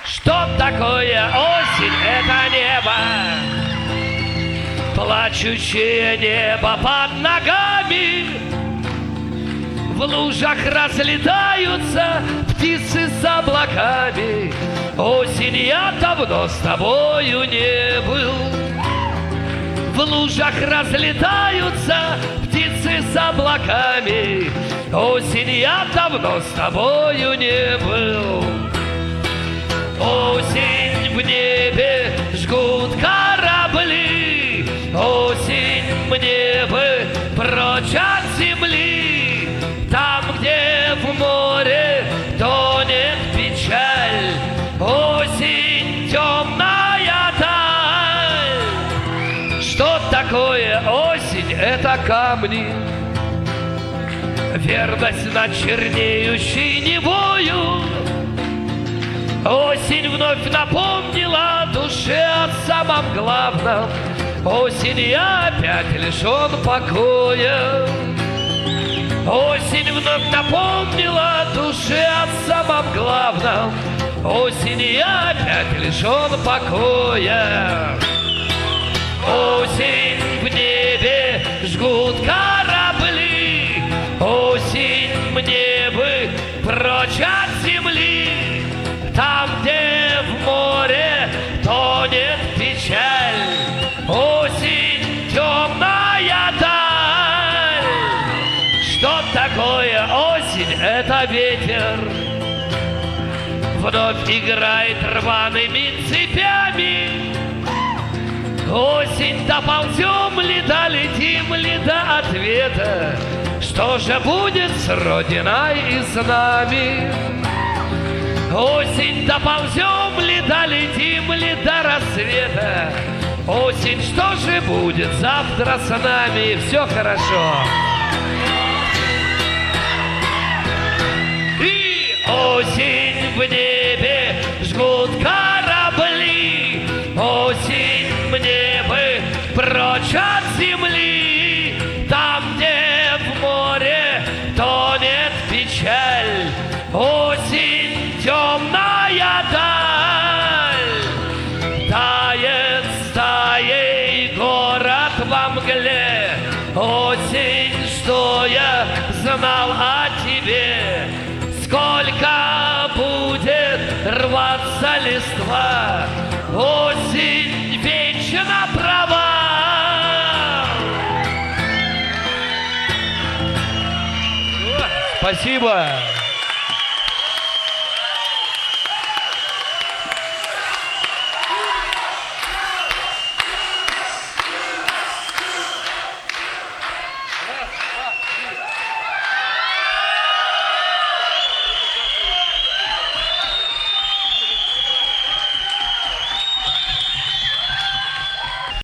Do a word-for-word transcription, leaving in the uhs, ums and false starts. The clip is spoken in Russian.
Что такое осень? Это небо, плачущее небо под ногами. В лужах разлетаются птицы с облаками. Осень, я давно с тобою не был. В лужах разлетаются птицы с облаками. Осень, я давно с тобою не был. Осень, в небе жгут корабли. Осень, мне бы прочь от земли. Там, где в море тонет печаль. Осень, темная даль. Что такое осень? Это камни. Верность над чернеющей невою. Осень вновь напомнила душе о самом главном. Осень, я опять лишен покоя. Осень вновь напомнила душе о самом главном. Осень, я опять лишен покоя. Осень, в небе жгут корабли. Осень, мне бы прочь от земли. Там, где в море тонет печаль. Осень, темная даль. Что такое осень? Это ветер. Вновь играет рваными цепями. Осень, доползем ли, долетим ли до ответа? Что же будет с Родиной и с нами? Осень, доползем ли, долетим ли до рассвета? Осень, что же будет завтра с нами? Все хорошо. И осень, в небе жгут корабли. Осень, мне бы прочь от земли. Там, где в море тонет печаль. Осень, темная даль. Тает стаей город во мгле. Осень, что я знал о тебе. Сколько будет рваться листва. Осень вечно права. Спасибо.